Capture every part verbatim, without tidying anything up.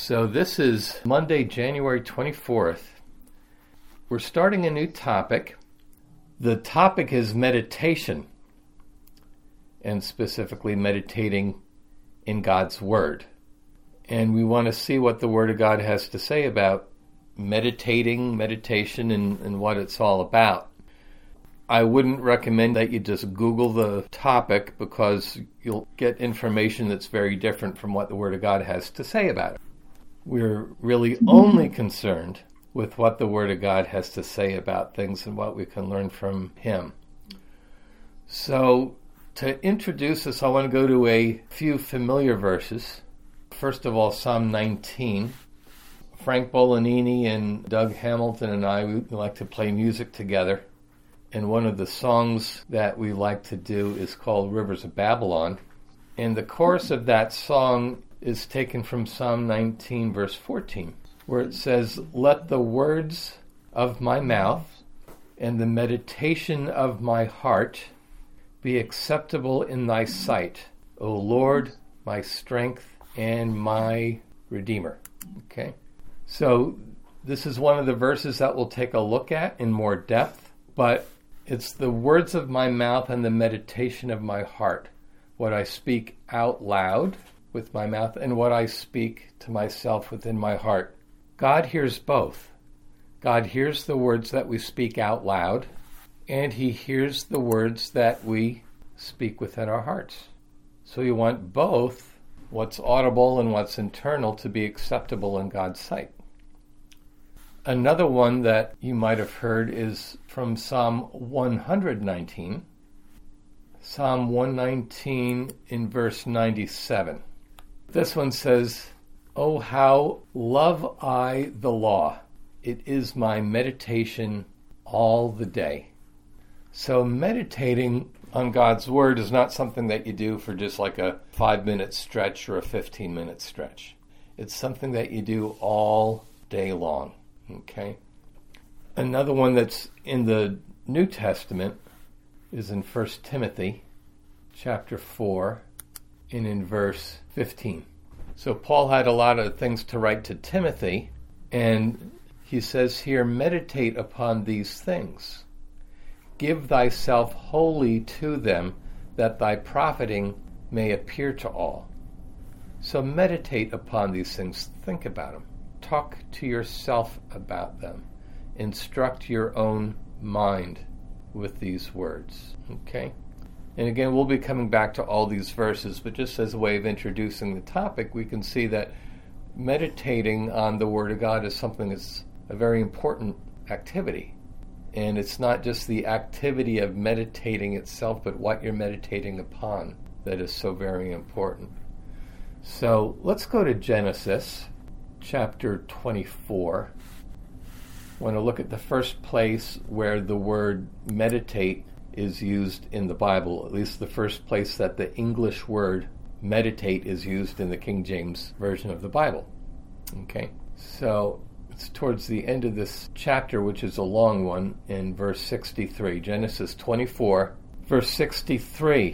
So this is Monday, January twenty-fourth. We're starting a new topic. The topic is meditation, and specifically meditating in God's Word. And we want to see what the Word of God has to say about meditating, meditation, and, and what it's all about. I wouldn't recommend that you just Google the topic, because you'll get information that's very different from what the Word of God has to say about it. We're really only concerned with what the Word of God has to say about things and what we can learn from Him. So, to introduce us, I want to go to a few familiar verses. First of all, Psalm nineteen. Frank Bolognini and Doug Hamilton and I, we like to play music together. And one of the songs that we like to do is called Rivers of Babylon. And the chorus of that song is taken from Psalm nineteen, verse fourteen, where it says, "Let the words of my mouth and the meditation of my heart be acceptable in thy sight, O Lord, my strength and my Redeemer." Okay? So this is one of the verses that we'll take a look at in more depth, but it's the words of my mouth and the meditation of my heart, what I speak out loud with my mouth and what I speak to myself within my heart. God hears both. God hears the words that we speak out loud, and He hears the words that we speak within our hearts. So you want both, what's audible and what's internal, to be acceptable in God's sight. Another one that you might have heard is from Psalm one nineteen. Psalm one nineteen in verse ninety-seven. This one says, "Oh, how love I the law. It is my meditation all the day." So meditating on God's Word is not something that you do for just like a five-minute stretch or a fifteen-minute stretch. It's something that you do all day long. Okay? Another one that's in the New Testament is in First Timothy chapter four and in verse fifteen. So Paul had a lot of things to write to Timothy, and he says here, "Meditate upon these things. Give thyself wholly to them, that thy profiting may appear to all." So meditate upon these things. Think about them. Talk to yourself about them. Instruct your own mind with these words. Okay? And again, we'll be coming back to all these verses, but just as a way of introducing the topic, we can see that meditating on the Word of God is something that's a very important activity. And it's not just the activity of meditating itself, but what you're meditating upon that is so very important. So let's go to Genesis chapter twenty-four. I want to look at the first place where the word meditate is used in the Bible, at least the first place that the English word meditate is used in the King James Version of the Bible. Okay, so it's towards the end of this chapter, which is a long one, in verse sixty-three. Genesis twenty-four, verse sixty-three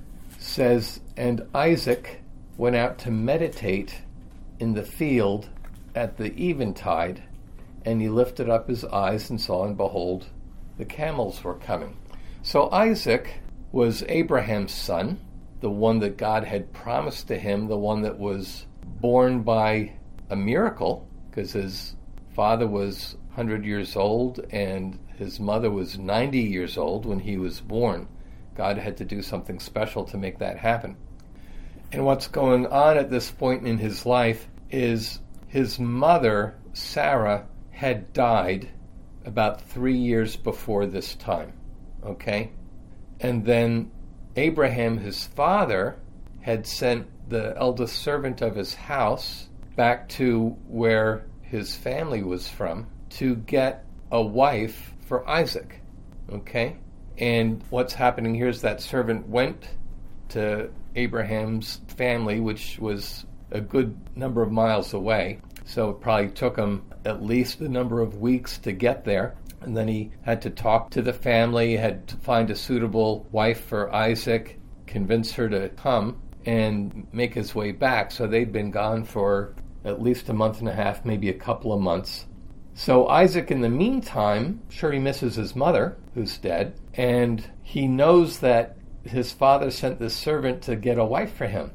says, "And Isaac went out to meditate in the field at the eventide, and he lifted up his eyes and saw, and behold, the camels were coming." So Isaac was Abraham's son, the one that God had promised to him, the one that was born by a miracle, because his father was one hundred years old and his mother was ninety years old when he was born. God had to do something special to make that happen. And what's going on at this point in his life is his mother, Sarah, had died about three years before this time. Okay? And then Abraham, his father, had sent the eldest servant of his house back to where his family was from to get a wife for Isaac. Okay? And what's happening here is that servant went to Abraham's family, which was a good number of miles away. So it probably took him at least a number of weeks to get there. And then he had to talk to the family, had to find a suitable wife for Isaac, convince her to come, and make his way back. So they'd been gone for at least a month and a half, maybe a couple of months. So Isaac, in the meantime, sure, he misses his mother, who's dead, and he knows that his father sent this servant to get a wife for him.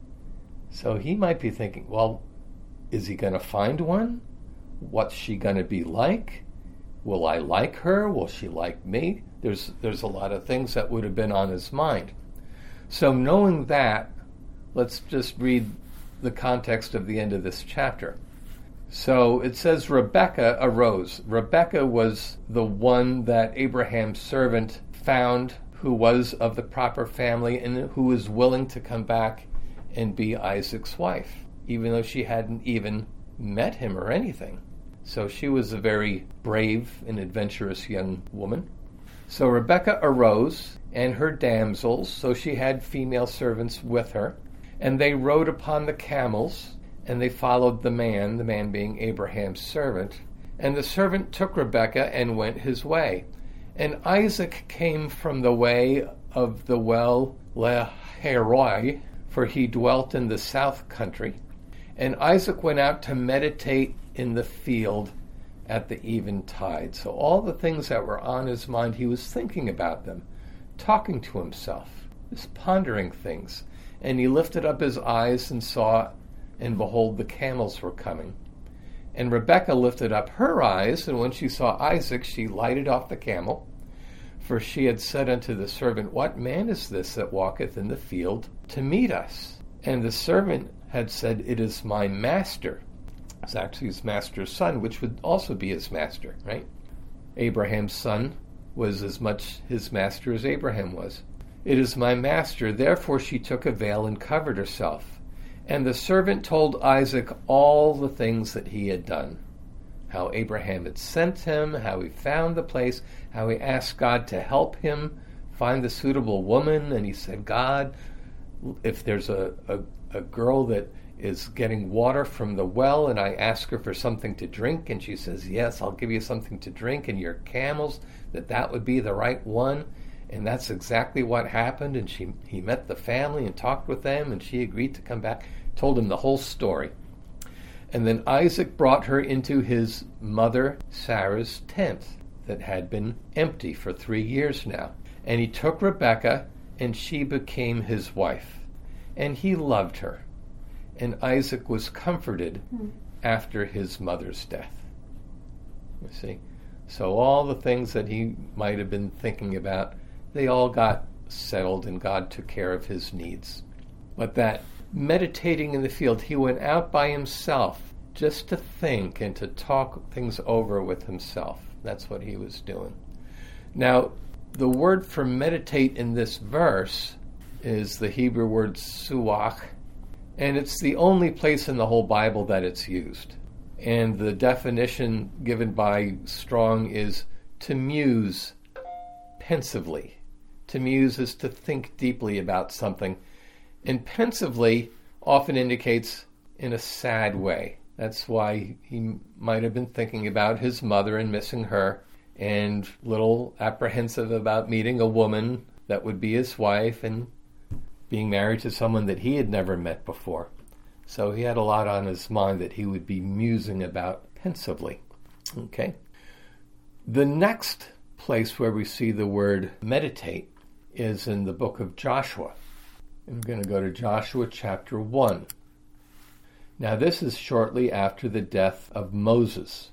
So he might be thinking, well, is he going to find one? What's she going to be like? Will I like her? Will she like me? There's there's a lot of things that would have been on his mind. So knowing that, let's just read the context of the end of this chapter. So it says Rebekah arose. Rebekah was the one that Abraham's servant found, who was of the proper family and who was willing to come back and be Isaac's wife, even though she hadn't even met him or anything. So she was a very brave and adventurous young woman. So Rebekah arose, and her damsels, so she had female servants with her, and they rode upon the camels, and they followed the man, the man being Abraham's servant. And the servant took Rebekah and went his way. And Isaac came from the way of the well Lahairoi, for he dwelt in the south country. And Isaac went out to meditate in the field at the eventide. So all the things that were on his mind, he was thinking about them, talking to himself, just pondering things. And he lifted up his eyes and saw, and behold, the camels were coming. And Rebekah lifted up her eyes, and when she saw Isaac, she lighted off the camel. For she had said unto the servant, What man is this that walketh in the field to meet us? And the servant had said, It is my master. It's actually his master's son, which would also be his master, right? Abraham's son was as much his master as Abraham was. It is my master. Therefore she took a veil and covered herself. And the servant told Isaac all the things that he had done, how Abraham had sent him, how he found the place, how he asked God to help him find the suitable woman. And he said, God, if there's a, a, a girl that is getting water from the well and I ask her for something to drink, and she says, yes, I'll give you something to drink and your camels, that that would be the right one. And that's exactly what happened. And she he met the family and talked with them, and she agreed to come back, told him the whole story. And then Isaac brought her into his mother Sarah's tent that had been empty for three years now. And he took Rebekah, and she became his wife. And he loved her. And Isaac was comforted mm. after his mother's death. You see? So all the things that he might have been thinking about, they all got settled, and God took care of his needs. But that meditating in the field, he went out by himself just to think and to talk things over with himself. That's what he was doing. Now, the word for meditate in this verse is the Hebrew word suach, and it's the only place in the whole Bible that it's used. And the definition given by Strong is to muse pensively. To muse is to think deeply about something. And pensively often indicates in a sad way. That's why he might have been thinking about his mother and missing her, and a little apprehensive about meeting a woman that would be his wife and being married to someone that he had never met before. So he had a lot on his mind that he would be musing about pensively. Okay. The next place where we see the word meditate is in the book of Joshua. I'm going to go to Joshua chapter one. Now this is shortly after the death of Moses.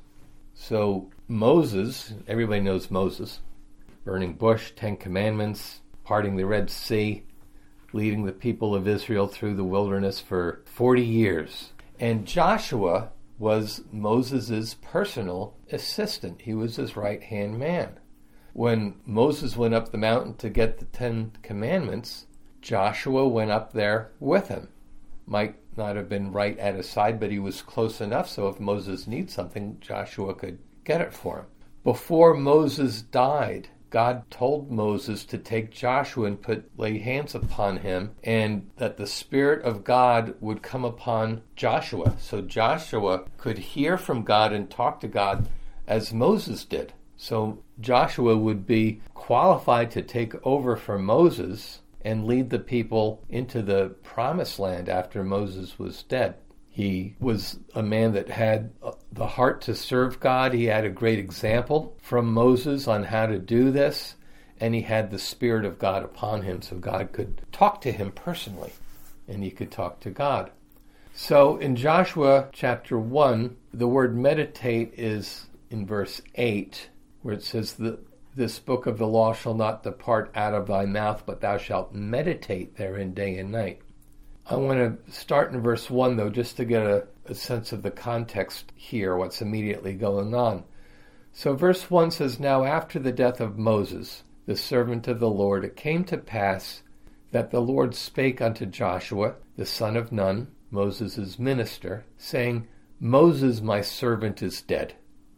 So Moses, everybody knows Moses, burning bush, Ten Commandments, parting the Red Sea, leading the people of Israel through the wilderness for forty years. And Joshua was Moses' personal assistant. He was his right-hand man. When Moses went up the mountain to get the Ten Commandments, Joshua went up there with him. Might not have been right at his side, but he was close enough so if Moses needs something, Joshua could get it for him. Before Moses died, God told Moses to take Joshua and put lay hands upon him, and that the Spirit of God would come upon Joshua. So Joshua could hear from God and talk to God as Moses did. So Joshua would be qualified to take over for Moses and lead the people into the promised land after Moses was dead. He was a man that had the heart to serve God. He had a great example from Moses on how to do this, and he had the Spirit of God upon him, so God could talk to him personally, and he could talk to God. So in Joshua chapter one, the word meditate is in verse eight, where it says, that this book of the law shall not depart out of thy mouth, but thou shalt meditate therein day and night. I want to start in verse one, though, just to get a, a sense of the context here, what's immediately going on. So verse one says, Now after the death of Moses, the servant of the Lord, it came to pass that the Lord spake unto Joshua, the son of Nun, Moses' minister, saying, Moses my servant is dead.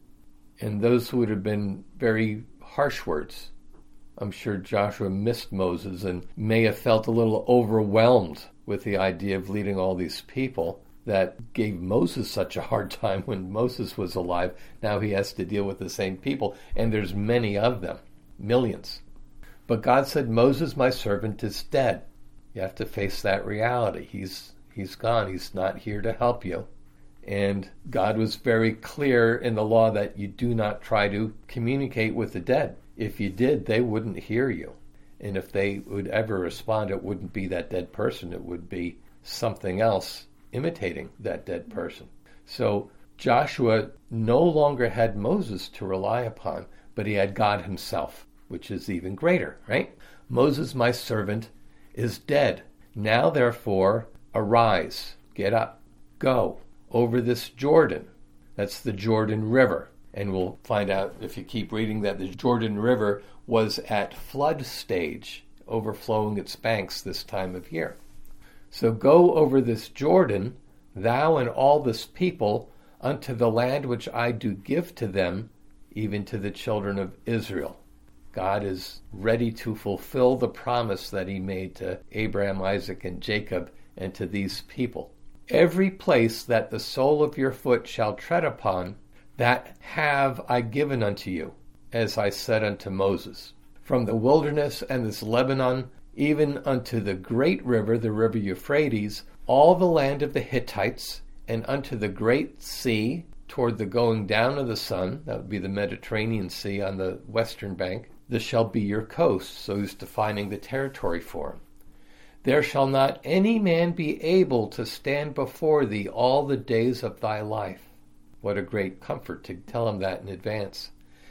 And those would have been very harsh words. I'm sure Joshua missed Moses and may have felt a little overwhelmed with the idea of leading all these people that gave Moses such a hard time when Moses was alive. Now he has to deal with the same people, and there's many of them, millions. But God said, Moses, my servant, is dead. You have to face that reality. He's he's gone. He's not here to help you. And God was very clear in the law that you do not try to communicate with the dead. If you did, they wouldn't hear you. And if they would ever respond, it wouldn't be that dead person. It would be something else imitating that dead person. So Joshua no longer had Moses to rely upon, but he had God himself, which is even greater, right? Moses, my servant, is dead. Now, therefore, arise, get up, go over this Jordan. That's the Jordan River. And we'll find out, if you keep reading, that the Jordan River was at flood stage, overflowing its banks this time of year. So go over this Jordan, thou and all this people, unto the land which I do give to them, even to the children of Israel. God is ready to fulfill the promise that he made to Abraham, Isaac, and Jacob, and to these people. Every place that the sole of your foot shall tread upon, that have I given unto you, as I said unto Moses. From the wilderness and this Lebanon, even unto the great river, the river Euphrates, all the land of the Hittites, and unto the great sea, toward the going down of the sun, that would be the Mediterranean Sea on the western bank, this shall be your coast. So he's defining the territory for him. There shall not any man be able to stand before thee all the days of thy life. What a great comfort to tell him that in advance.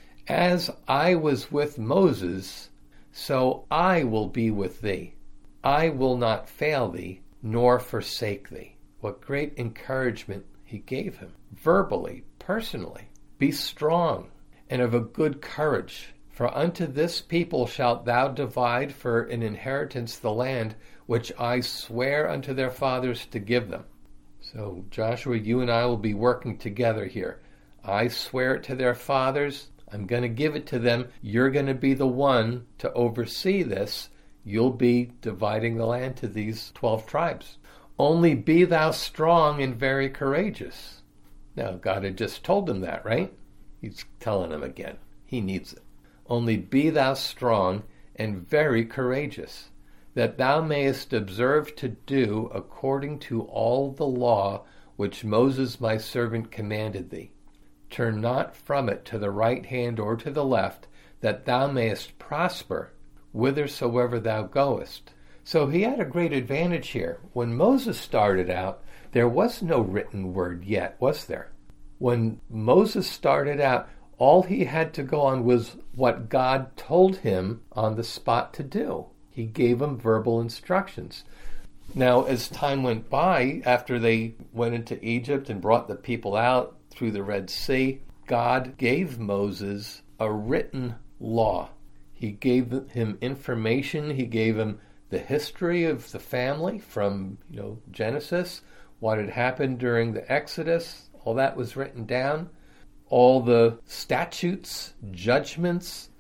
As I was with Moses, so I will be with thee. I will not fail thee, nor forsake thee. What great encouragement he gave him, verbally, personally. Be strong and of a good courage, for unto this people shalt thou divide for an inheritance the land which I swear unto their fathers to give them. So, Joshua, you and I will be working together here. I swear it to their fathers. I'm going to give it to them. You're going to be the one to oversee this. You'll be dividing the land to these twelve tribes. Only be thou strong and very courageous. Now, God had just told him that, right? He's telling him again. He needs it. Only be thou strong and very courageous, that thou mayest observe to do according to all the law which Moses my servant commanded thee. Turn not from it to the right hand or to the left, that thou mayest prosper whithersoever thou goest. So he had a great advantage here. When Moses started out, there was no written word yet, was there? When Moses started out, all he had to go on was what God told him on the spot to do. He gave him verbal instructions. Now, as time went by, after they went into Egypt and brought the people out through the Red Sea, God gave Moses a written law. He gave him information. He gave him the history of the family from, you know, Genesis, what had happened during the Exodus. All that was written down. All the statutes, judgments,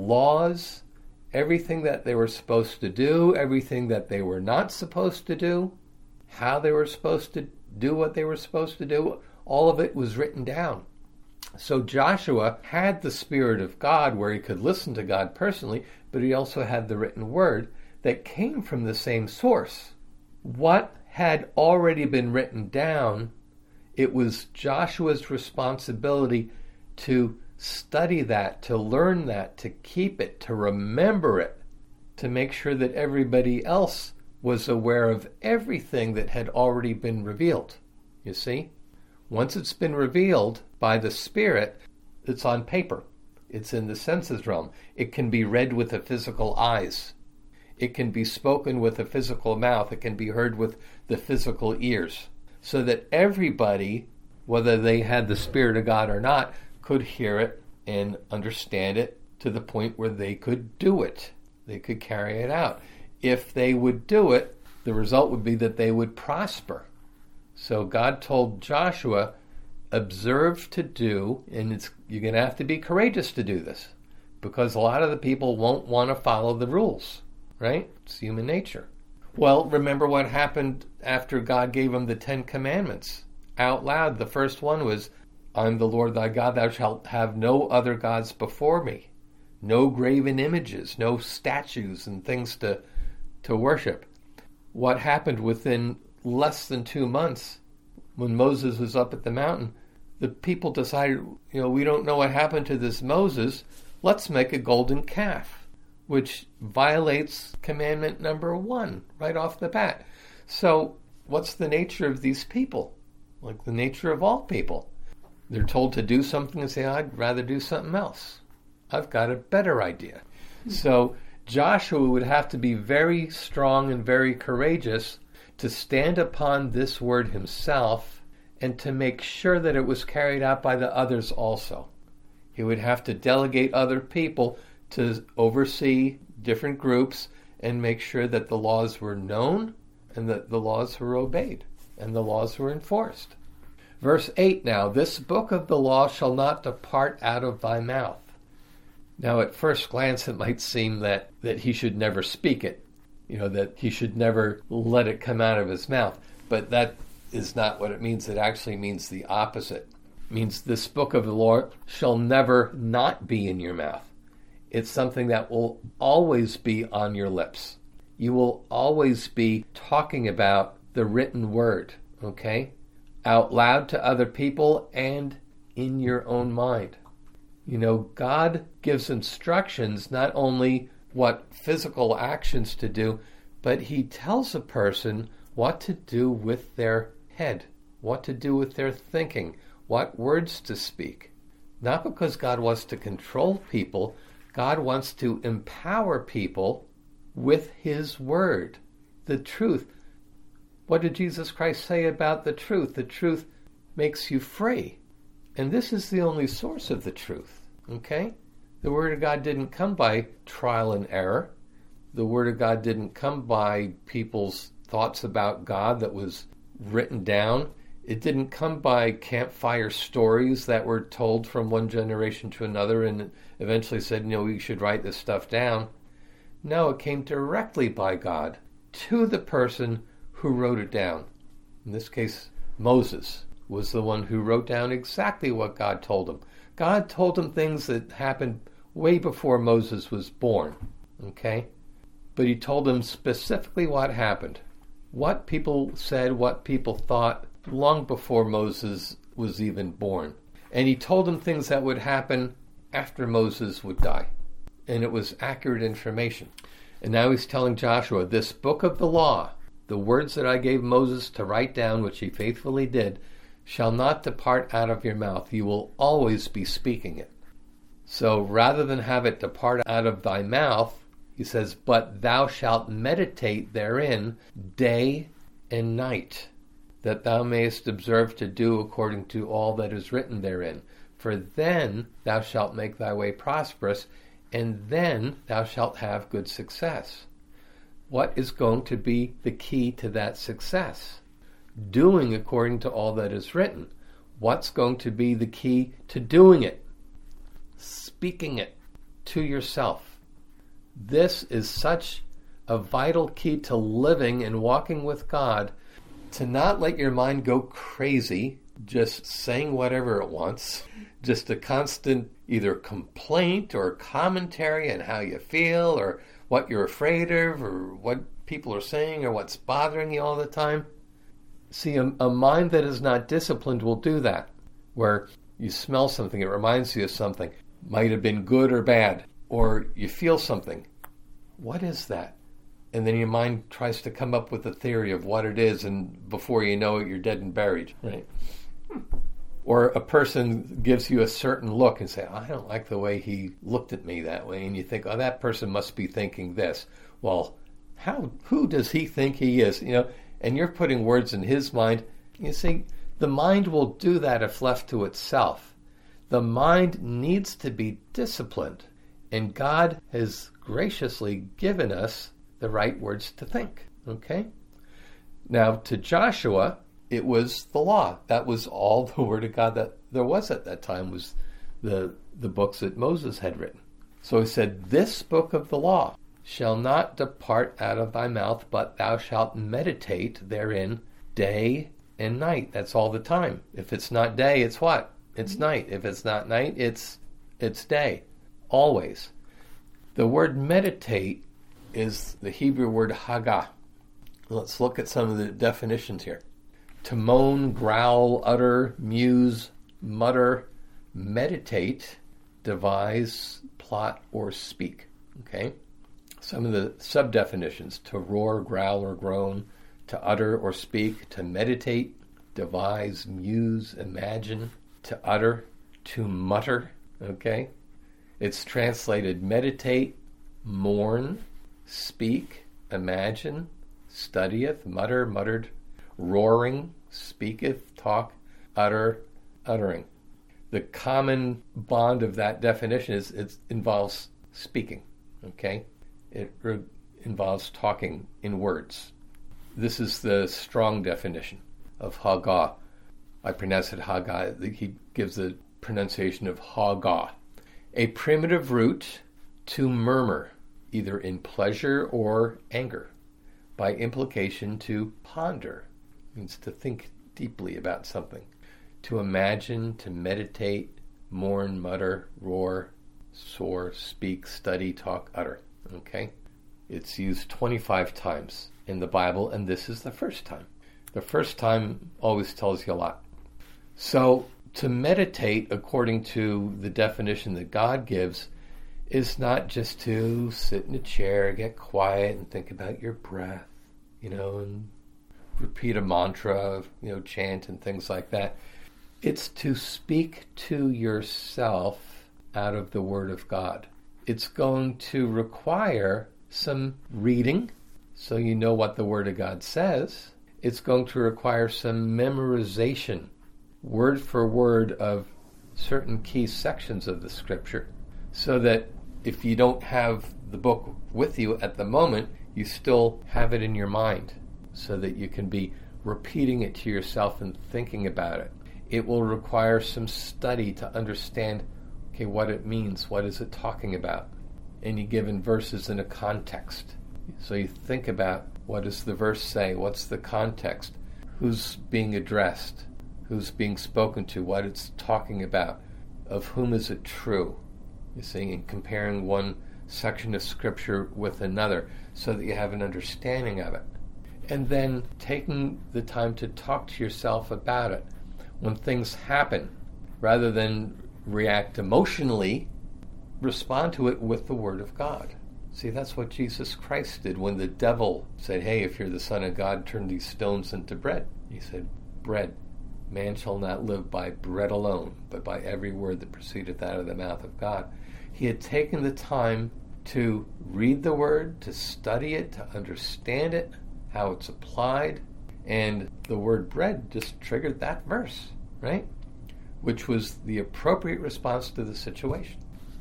laws, everything that they were supposed to do, everything that they were not supposed to do, how they were supposed to do what they were supposed to do, all of it was written down. So Joshua had the Spirit of God where he could listen to God personally, but he also had the written word that came from the same source. What had already been written down. It was Joshua's responsibility to study that, to learn that, to keep it, to remember it, to make sure that everybody else was aware of everything that had already been revealed. You see? Once it's been revealed by the Spirit, it's on paper. It's in the senses realm. It can be read with the physical eyes. It can be spoken with the physical mouth. It can be heard with the physical ears. So that everybody, whether they had the Spirit of God or not, could hear it and understand it to the point where they could do it. They could carry it out. If they would do it, the result would be that they would prosper. So God told Joshua, observe to do, and it's, you're going to have to be courageous to do this, because a lot of the people won't want to follow the rules, right? It's human nature. Well, remember what happened after God gave them the Ten Commandments out loud. The first one was, I'm the Lord thy God, thou shalt have no other gods before me. No graven images, no statues and things to, to worship. What happened within less than two months, when Moses was up at the mountain, the people decided, you know, we don't know what happened to this Moses. Let's make a golden calf, which violates commandment number one right off the bat. So what's the nature of these people? Like the nature of all people. They're told to do something and say, I'd rather do something else. I've got a better idea. So Joshua would have to be very strong and very courageous to stand upon this word himself and to make sure that it was carried out by the others also. He would have to delegate other people to oversee different groups and make sure that the laws were known and that the laws were obeyed and the laws were enforced. Verse eight now, this book of the law shall not depart out of thy mouth. Now at first glance it might seem that, that he should never speak it, you know, that he should never let it come out of his mouth. But that is not what it means. It actually means the opposite. It means this book of the law shall never not be in your mouth. It's something that will always be on your lips. You will always be talking about the written word, okay? Out loud to other people and in your own mind. You know, God gives instructions, not only what physical actions to do, but he tells a person what to do with their head, what to do with their thinking, what words to speak. Not because God wants to control people, God wants to empower people with his word, the truth. What did Jesus Christ say about the truth? The truth makes you free. And this is the only source of the truth, okay? The Word of God didn't come by trial and error. The Word of God didn't come by people's thoughts about God that was written down. It didn't come by campfire stories that were told from one generation to another and eventually said, you know, we should write this stuff down. No, it came directly by God to the person who wrote it down. In this case, Moses was the one who wrote down exactly what God told him. God told him things that happened way before Moses was born, okay? But he told him specifically what happened, what people said, what people thought long before Moses was even born. And he told him things that would happen after Moses would die. And it was accurate information. And now he's telling Joshua, this book of the law, the words that I gave Moses to write down, which he faithfully did, shall not depart out of your mouth. You will always be speaking it. So rather than have it depart out of thy mouth, he says, but thou shalt meditate therein day and night, that thou mayest observe to do according to all that is written therein. For then thou shalt make thy way prosperous, and then thou shalt have good success. What is going to be the key to that success? Doing according to all that is written. What's going to be the key to doing it? Speaking it to yourself. This is such a vital key to living and walking with God, to not let your mind go crazy, just saying whatever it wants, just a constant either complaint or commentary on how you feel or what you're afraid of or what people are saying or what's bothering you all the time. See, a, a mind that is not disciplined will do that, where you smell something, it reminds you of something, might have been good or bad, or you feel something. What is that? And then your mind tries to come up with a theory of what it is, and before you know it, you're dead and buried, right? Or a person gives you a certain look and say, I don't like the way he looked at me that way, and you think, oh, that person must be thinking this. Well, how? Who does he think he is? You know, and you're putting words in his mind. You see, the mind will do that if left to itself. The mind needs to be disciplined, and God has graciously given us the right words to think, okay? Now, to Joshua, it was the law. That was all the Word of God that there was at that time, was the, the books that Moses had written. So he said, this book of the law shall not depart out of thy mouth, but thou shalt meditate therein day and night. That's all the time. If it's not day, it's what? It's night. If it's not night, it's it's day. Always. The word meditate is the Hebrew word hagah. Let's look at some of the definitions here. To moan, growl, utter, muse, mutter, meditate, devise, plot, or speak. Okay? Some of the sub-definitions: to roar, growl, or groan, to utter or speak, to meditate, devise, muse, imagine, to utter, to mutter. Okay? It's translated meditate, mourn, speak, imagine, studieth, mutter, muttered, roaring, speaketh, talk, utter, uttering. The common bond of that definition is it involves speaking, okay? It re- involves talking in words. This is the strong definition of Hagah. I pronounce it Hagah. He gives the pronunciation of Hagah. A primitive root to murmur, either in pleasure or anger. By implication, to ponder, means to think deeply about something. To imagine, to meditate, mourn, mutter, roar, soar, speak, study, talk, utter. Okay? It's used twenty-five times in the Bible, and this is the first time. The first time always tells you a lot. So, to meditate, according to the definition that God gives, is not just to sit in a chair, get quiet, and think about your breath, you know, and repeat a mantra, you know, chant and things like that. It's to speak to yourself out of the Word of God. It's going to require some reading, so you know what the Word of God says. It's going to require some memorization, word for word, of certain key sections of the Scripture, so that if you don't have the book with you at the moment, you still have it in your mind, so that you can be repeating it to yourself and thinking about it. It will require some study to understand, okay, what it means, what is it talking about? And you give in verses in a context. So you think about, what does the verse say? What's the context? Who's being addressed? Who's being spoken to? What it's talking about? Of whom is it true? You see, and comparing one section of Scripture with another so that you have an understanding of it. And then taking the time to talk to yourself about it. When things happen, rather than react emotionally, respond to it with the Word of God. See, that's what Jesus Christ did when the devil said, hey, if you're the Son of God, turn these stones into bread. He said, bread. Man shall not live by bread alone, but by every word that proceedeth out of the mouth of God. He had taken the time to read the Word, to study it, to understand it, how it's applied, and the word bread just triggered that verse, right? Which was the appropriate response to the situation.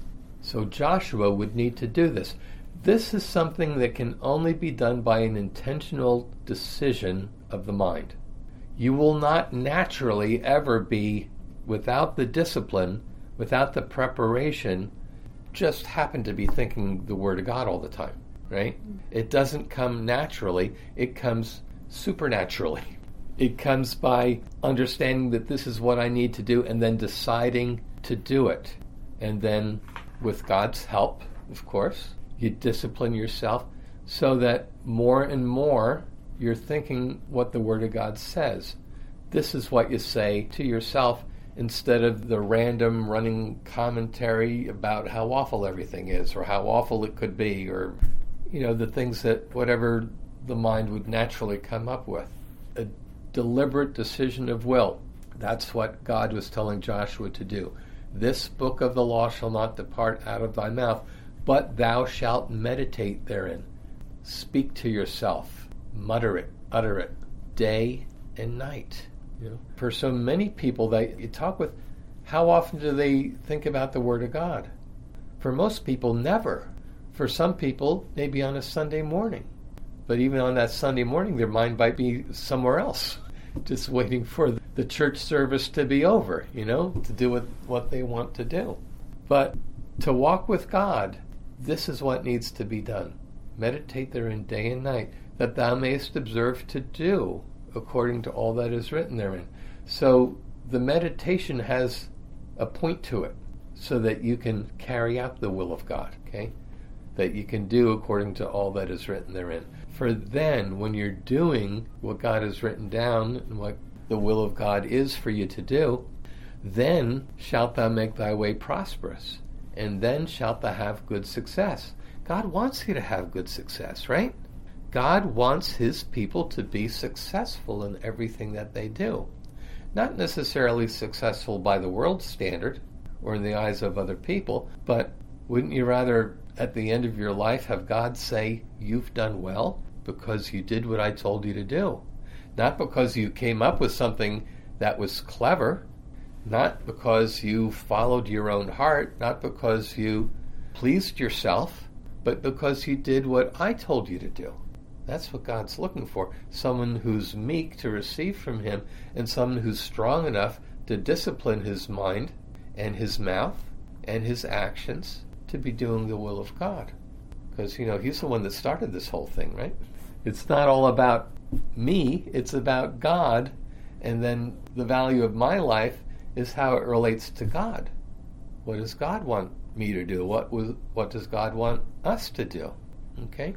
So Joshua would need to do this. This is something that can only be done by an intentional decision of the mind. You will not naturally ever be, without the discipline, without the preparation, just happen to be thinking the Word of God all the time, right? It doesn't come naturally. It comes supernaturally. It comes by understanding that this is what I need to do and then deciding to do it. And then, with God's help, of course, you discipline yourself so that more and more you're thinking what the Word of God says. This is what you say to yourself instead of the random running commentary about how awful everything is or how awful it could be, or, you know, the things that whatever the mind would naturally come up with. A deliberate decision of will. That's what God was telling Joshua to do. This book of the law shall not depart out of thy mouth, but thou shalt meditate therein. Speak to yourself. Mutter it, utter it, day and night. You know, for so many people that you talk with, how often do they think about the Word of God? For most people, never. For some people, maybe on a Sunday morning. But even on that Sunday morning, their mind might be somewhere else, just waiting for the church service to be over, you know, to do what, what they want to do. But to walk with God, this is what needs to be done. Meditate therein day and night, that thou mayest observe to do according to all that is written therein. So the meditation has a point to it, so that you can carry out the will of God, okay? That you can do according to all that is written therein. For then, when you're doing what God has written down and what the will of God is for you to do, then shalt thou make thy way prosperous, and then shalt thou have good success. God wants you to have good success, right? God wants his people to be successful in everything that they do. Not necessarily successful by the world's standard or in the eyes of other people, but wouldn't you rather at the end of your life have God say, you've done well because you did what I told you to do? Not because you came up with something that was clever, not because you followed your own heart, not because you pleased yourself, but because you did what I told you to do. That's what God's looking for. Someone who's meek to receive from him, and someone who's strong enough to discipline his mind and his mouth and his actions to be doing the will of God. Because, you know, he's the one that started this whole thing, right? It's not all about me, it's about God, and then the value of my life is how it relates to God. What does God want me to do? What was, what does God want us to do? Okay?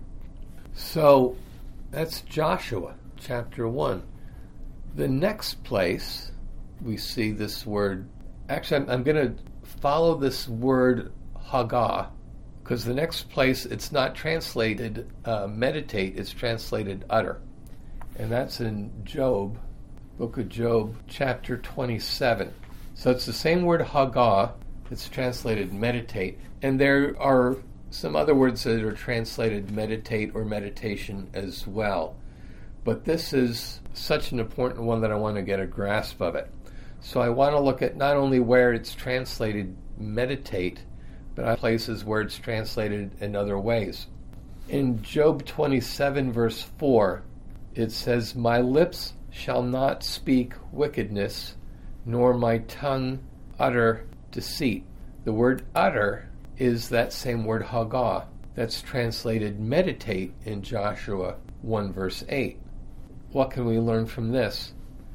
So, that's Joshua, chapter one. The next place we see this word, actually I'm, I'm going to follow this word Haggah, because the next place it's not translated uh, meditate, it's translated utter. And that's in Job, book of Job, chapter twenty-seven. So it's the same word Haggah, it's translated meditate, and there are some other words that are translated meditate or meditation as well. But this is such an important one that I want to get a grasp of it. So I want to look at not only where it's translated meditate, but places where it's translated in other ways. In Job twenty-seven, verse four, it says, my lips shall not speak wickedness, nor my tongue utter deceit. The word utter is that same word Haggah that's translated meditate in Joshua one, verse eight. What can we learn from this?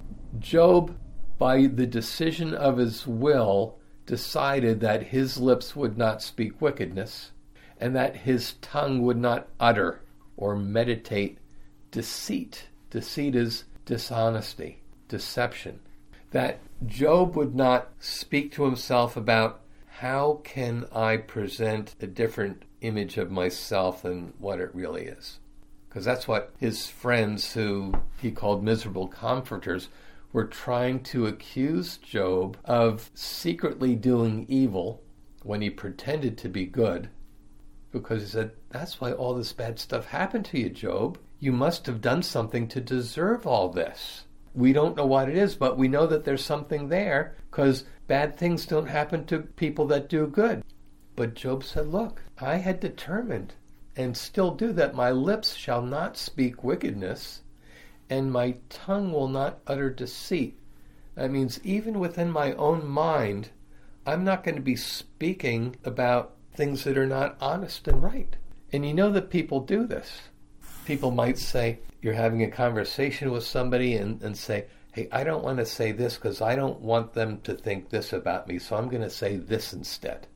Job, by the decision of his will, decided that his lips would not speak wickedness, and that his tongue would not utter or meditate deceit. Deceit is dishonesty, deception. That Job would not speak to himself about how can I present a different image of myself than what it really is. Because that's what his friends, who he called miserable comforters, were trying to accuse Job of secretly doing evil when he pretended to be good. Because he said, that's why all this bad stuff happened to you, Job. You must have done something to deserve all this. We don't know what it is, but we know that there's something there, because bad things don't happen to people that do good. But Job said, look, I had determined, and still do, that my lips shall not speak wickedness, and my tongue will not utter deceit. That means even within my own mind, I'm not going to be speaking about things that are not honest and right. And you know that people do this. People might say, you're having a conversation with somebody and, and say, hey, I don't want to say this because I don't want them to think this about me, so I'm going to say this instead.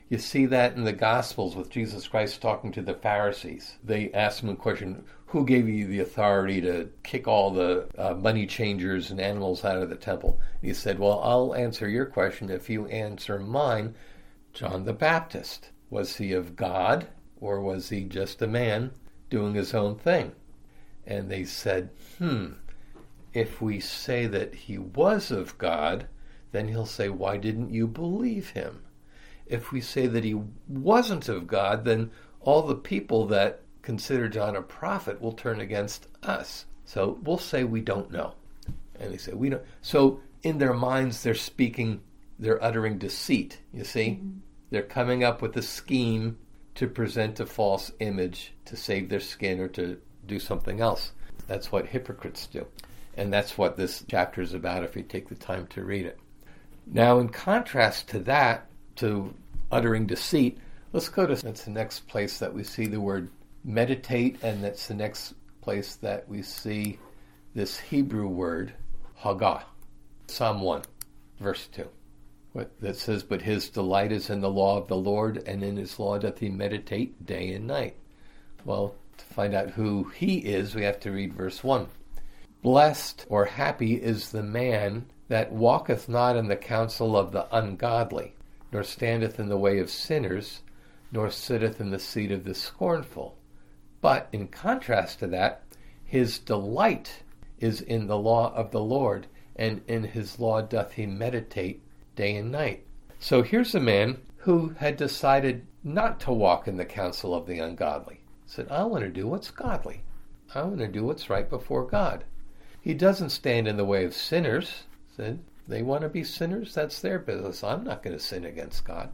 You see that in the Gospels with Jesus Christ talking to the Pharisees. They asked him a question, who gave you the authority to kick all the uh, money changers and animals out of the temple? And he said, well, I'll answer your question if you answer mine. John the Baptist, was he of God, or was he just a man doing his own thing? And they said, hmm, if we say that he was of God, then he'll say, why didn't you believe him? If we say that he wasn't of God, then all the people that consider John a prophet will turn against us. So we'll say we don't know. And they say, we don't. So in their minds, they're speaking, they're uttering deceit, you see? Mm-hmm. They're coming up with a scheme to present a false image to save their skin or to do something else. That's what hypocrites do. And that's what this chapter is about if you take the time to read it. Now, in contrast to that, to uttering deceit, let's go to, that's the next place that we see the word meditate, and that's the next place that we see this Hebrew word, hagah. Psalm one, verse two. What, that says, but his delight is in the law of the Lord, and in his law doth he meditate day and night. Well, to find out who he is, we have to read verse one. Blessed or happy is the man that walketh not in the counsel of the ungodly, nor standeth in the way of sinners, nor sitteth in the seat of the scornful. But in contrast to that, his delight is in the law of the Lord, and in his law doth he meditate day and night. So here's a man who had decided not to walk in the counsel of the ungodly. He said, I want to do what's godly. I want to do what's right before God. He doesn't stand in the way of sinners. He said, they want to be sinners, that's their business. I'm not going to sin against God.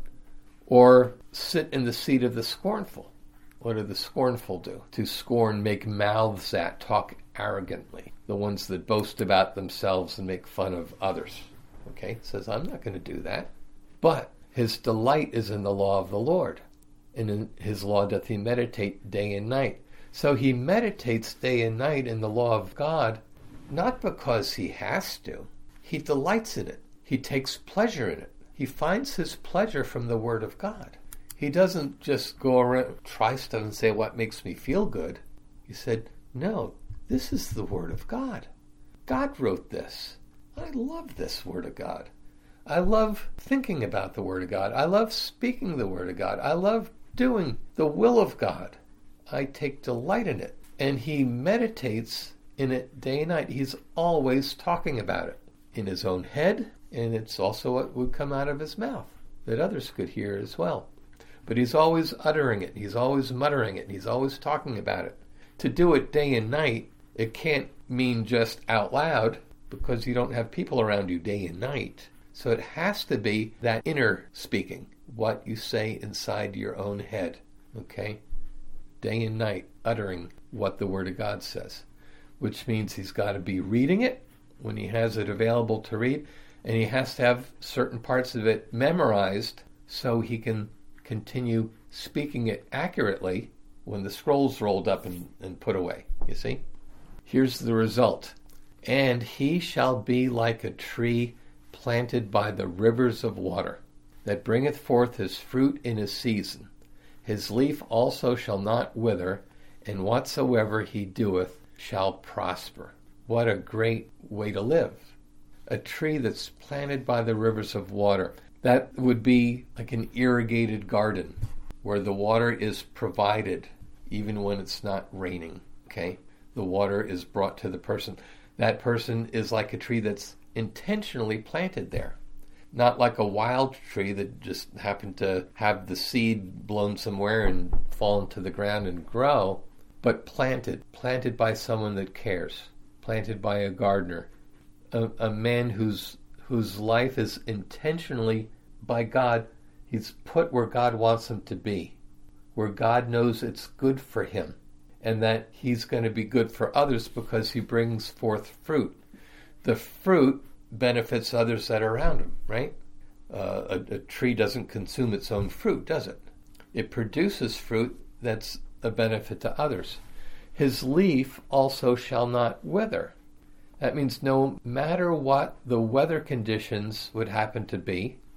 Or sit in the seat of the scornful. What do the scornful do? To scorn, make mouths at, talk arrogantly. The ones that boast about themselves and make fun of others. Okay, says, I'm not going to do that. But his delight is in the law of the Lord, and in his law doth he meditate day and night. So he meditates day and night in the law of God, not because he has to. He delights in it. He takes pleasure in it. He finds his pleasure from the Word of God. He doesn't just go around, try stuff and say, what makes me feel good? He said, no, this is the Word of God. God wrote this. I love this Word of God. I love thinking about the Word of God. I love speaking the Word of God. I love doing the will of God. I take delight in it. And he meditates in it day and night. He's always talking about it in his own head, and it's also what would come out of his mouth that others could hear as well. But he's always uttering it. He's always muttering it. He's always talking about it. To do it day and night, it can't mean just out loud, because you don't have people around you day and night. So it has to be that inner speaking, what you say inside your own head, okay? Day and night, uttering what the Word of God says, which means he's got to be reading it when he has it available to read, and he has to have certain parts of it memorized so he can continue speaking it accurately when the scroll's rolled up and, and put away, you see? Here's the result. And he shall be like a tree planted by the rivers of water, that bringeth forth his fruit in his season. His leaf also shall not wither, and whatsoever he doeth shall prosper. What a great way to live. A tree that's planted by the rivers of water. That would be like an irrigated garden, where the water is provided even when it's not raining, okay? The water is brought to the person. That person is like a tree that's intentionally planted there. Not like a wild tree that just happened to have the seed blown somewhere and fall into the ground and grow, but planted, planted by someone that cares, planted by a gardener, a, a man whose whose life is intentionally, by God, he's put where God wants him to be, where God knows it's good for him, and that he's going to be good for others because he brings forth fruit. The fruit benefits others that are around him, right? Uh, a, a tree doesn't consume its own fruit, does it? It produces fruit that's a benefit to others. His leaf also shall not wither. That means no matter what the weather conditions would happen to be,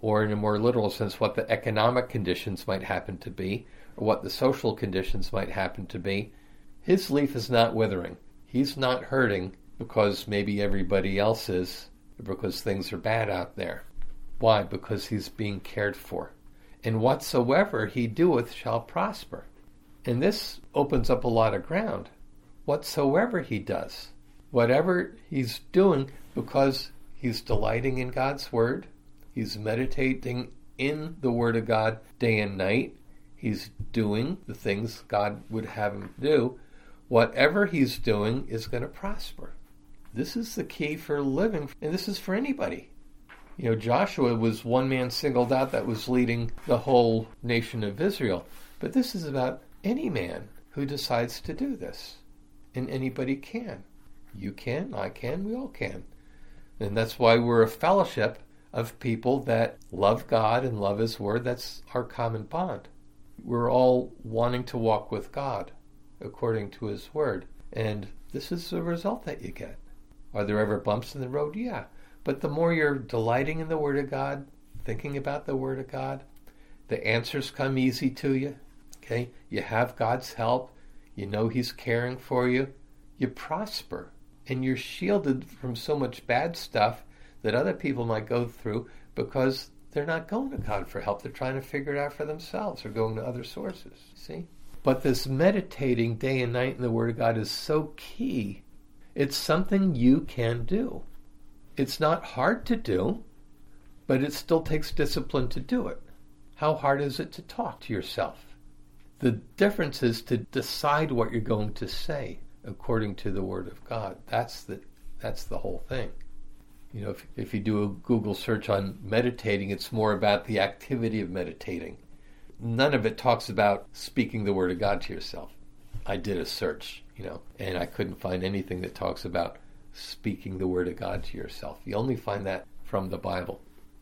or in a more literal sense, what the economic conditions might happen to be, or what the social conditions might happen to be, his leaf is not withering. He's not hurting because maybe everybody else is, or because things are bad out there. Why? Because he's being cared for. And whatsoever he doeth shall prosper. And this opens up a lot of ground. Whatsoever he does, whatever he's doing, because he's delighting in God's word, he's meditating in the word of God day and night, he's doing the things God would have him do, whatever he's doing is going to prosper. This is the key for living, and this is for anybody. You know, Joshua was one man singled out that was leading the whole nation of Israel, but this is about any man who decides to do this. And anybody can. You can, I can, we all can. And that's why we're a fellowship of people that love God and love his word. That's our common bond. We're all wanting to walk with God according to his word. And this is the result that you get. Are there ever bumps in the road? Yeah. But the more you're delighting in the word of God, thinking about the word of God, the answers come easy to you. Okay? You have God's help. You know he's caring for you. You prosper. And you're shielded from so much bad stuff that other people might go through because they're not going to God for help. They're trying to figure it out for themselves or going to other sources. See? But this meditating day and night in the Word of God is so key. It's something you can do. It's not hard to do, but it still takes discipline to do it. How hard is it to talk to yourself? The difference is to decide what you're going to say according to the Word of God. That's the that's the whole thing. You know, if, if you do a Google search on meditating, it's more about the activity of meditating. None of it talks about speaking the Word of God to yourself. I did a search, you know, and I couldn't find anything that talks about speaking the Word of God to yourself. You only find that from the Bible.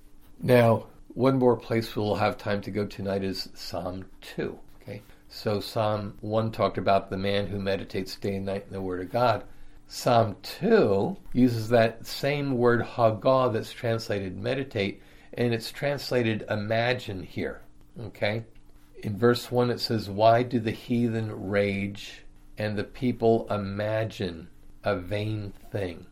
Now, one more place we'll have time to go tonight is Psalm two. Okay, so Psalm one talked about the man who meditates day and night in the Word of God. Psalm two uses that same word hagah that's translated meditate, and it's translated imagine here. Okay, in verse one it says, "Why do the heathen rage and the people imagine a vain thing?"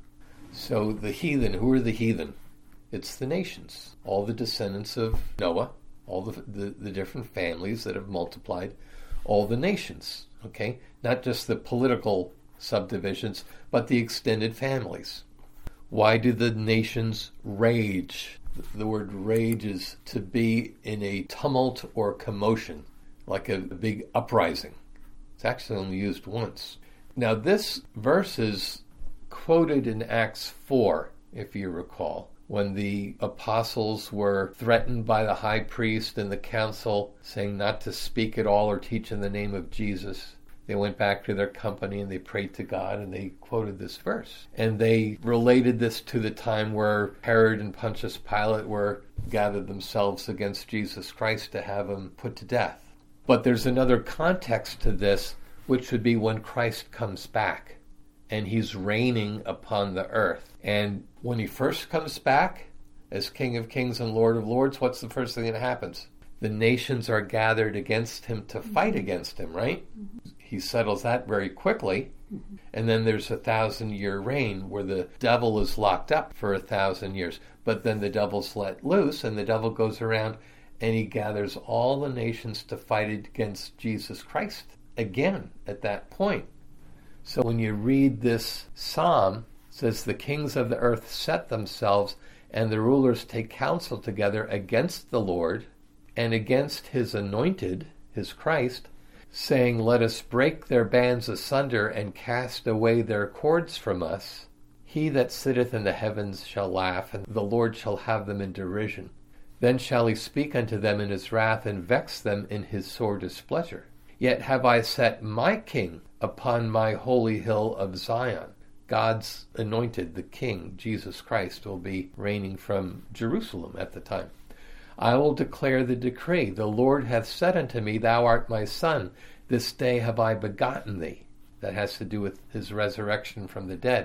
So the heathen, who are the heathen? It's the nations, all the descendants of Noah, all the, the, the different families that have multiplied, all the nations, okay? Not just the political subdivisions, but the extended families. Why do the nations rage? The word rage is to be in a tumult or commotion, like a, a big uprising. It's actually only used once. Now this verse is quoted in Acts four, if you recall, when the apostles were threatened by the high priest and the council, saying not to speak at all or teach in the name of Jesus. They went back to their company and they prayed to God and they quoted this verse. And they related this to the time where Herod and Pontius Pilate were gathered themselves against Jesus Christ to have him put to death. But there's another context to this, which would be when Christ comes back and he's reigning upon the earth. And when he first comes back as King of Kings and Lord of Lords, what's the first thing that happens? The nations are gathered against him to fight against him, right? Mm-hmm. He settles that very quickly. Mm-hmm. And then there's a thousand-year reign where the devil is locked up for a thousand years. But then the devil's let loose and the devil goes around and he gathers all the nations to fight against Jesus Christ again at that point. So when you read this psalm, it says, "The kings of the earth set themselves, and the rulers take counsel together against the Lord and against his anointed," his Christ, saying, "Let us break their bands asunder and cast away their cords from us. He that sitteth in the heavens shall laugh, and the Lord shall have them in derision. Then shall he speak unto them in his wrath, and vex them in his sore displeasure. Yet have I set my king upon my holy hill of Zion." God's anointed, the king, Jesus Christ, will be reigning from Jerusalem at the time. "I will declare the decree. The Lord hath said unto me, Thou art my son. This day have I begotten thee." That has to do with his resurrection from the dead.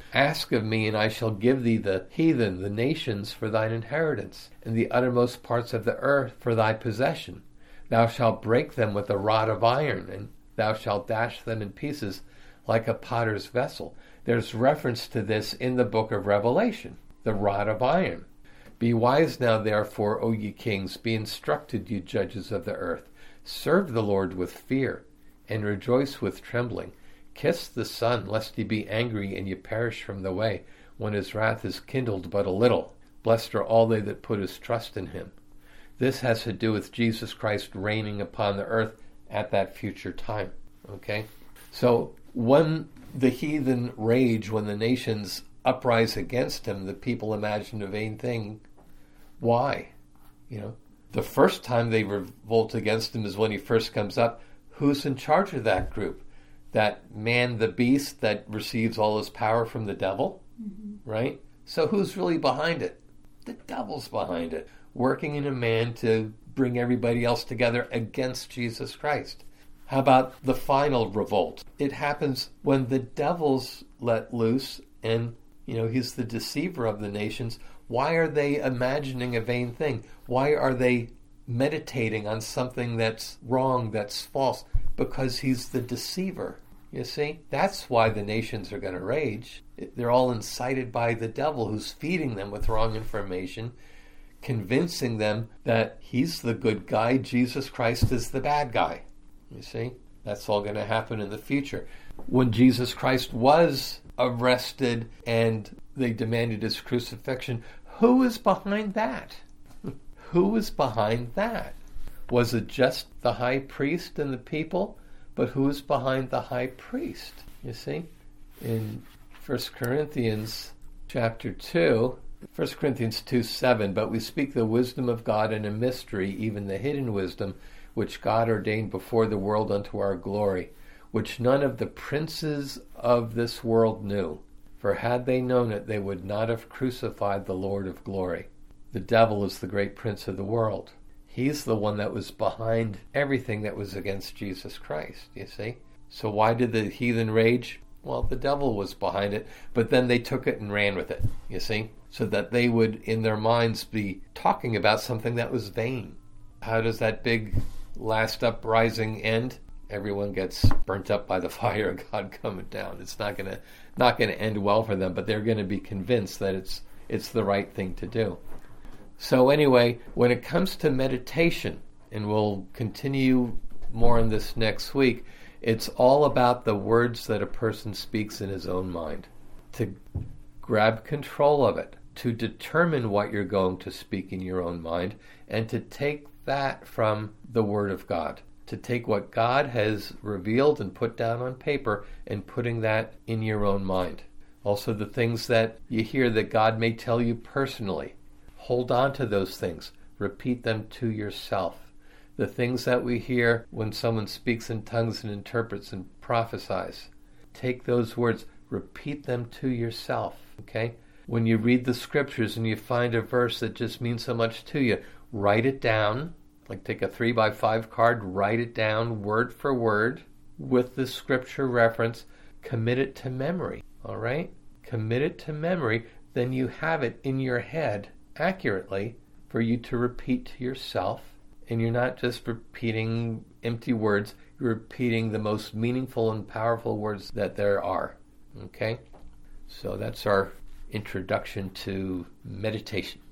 Ask of me, and I shall give thee the heathen, the nations, for thine inheritance, and the uttermost parts of the earth for thy possession. Thou shalt break them with a rod of iron, and thou shalt dash them in pieces like a potter's vessel. There's reference to this in the book of Revelation, the rod of iron. Be wise now, therefore, O ye kings, be instructed, you judges of the earth. Serve the Lord with fear, and rejoice with trembling. Kiss the Son, lest he be angry and ye perish from the way, when his wrath is kindled but a little. Blessed are all they that put his trust in him. This has to do with Jesus Christ reigning upon the earth at that future time. Okay? So when the heathen rage, when the nations uprise against him, the people imagine a vain thing. Why? You know, the first time they revolt against him is when he first comes up. Who's in charge of that group? That man, the beast, that receives all his power from the devil, mm-hmm. right? So who's really behind it? The devil's behind it, working in a man to bring everybody else together against Jesus Christ. How about the final revolt? It happens when the devil's let loose, and, you know, he's the deceiver of the nations. Why are they imagining a vain thing? Why are they meditating on something that's wrong, that's false? Because he's the deceiver. You see, that's why the nations are going to rage. They're all incited by the devil, who's feeding them with wrong information, convincing them that he's the good guy, Jesus Christ is the bad guy. You see, that's all going to happen in the future. When Jesus Christ was arrested and they demanded his crucifixion, who is behind that? Who is behind that? Was it just the high priest and the people? But who is behind the high priest? You see, in First Corinthians chapter two, First Corinthians two seven, but we speak the wisdom of God in a mystery, even the hidden wisdom, which God ordained before the world unto our glory, which none of the princes of this world knew. For had they known it, they would not have crucified the Lord of glory. The devil is the great prince of the world. He's the one that was behind everything that was against Jesus Christ, you see. So why did the heathen rage? Well, the devil was behind it, but then they took it and ran with it, you see, so that they would, in their minds, be talking about something that was vain. How does that big last uprising end? Everyone gets burnt up by the fire of God coming down. It's not gonna not gonna end well for them, but they're gonna be convinced that it's it's the right thing to do. So anyway, when it comes to meditation, and we'll continue more on this next week, it's all about the words that a person speaks in his own mind. To grab control of it, to determine what you're going to speak in your own mind, and to take that from the Word of God. To take what God has revealed and put down on paper and putting that in your own mind. Also the things that you hear that God may tell you personally. Hold on to those things. Repeat them to yourself. The things that we hear when someone speaks in tongues and interprets and prophesies. Take those words. Repeat them to yourself. Okay? When you read the scriptures and you find a verse that just means so much to you, write it down. Like take a three by five card, write it down word for word with the scripture reference. Commit it to memory. All right? Commit it to memory. Then you have it in your head accurately for you to repeat to yourself, and you're not just repeating empty words, you're repeating the most meaningful and powerful words that there are. Okay? So that's our introduction to meditation.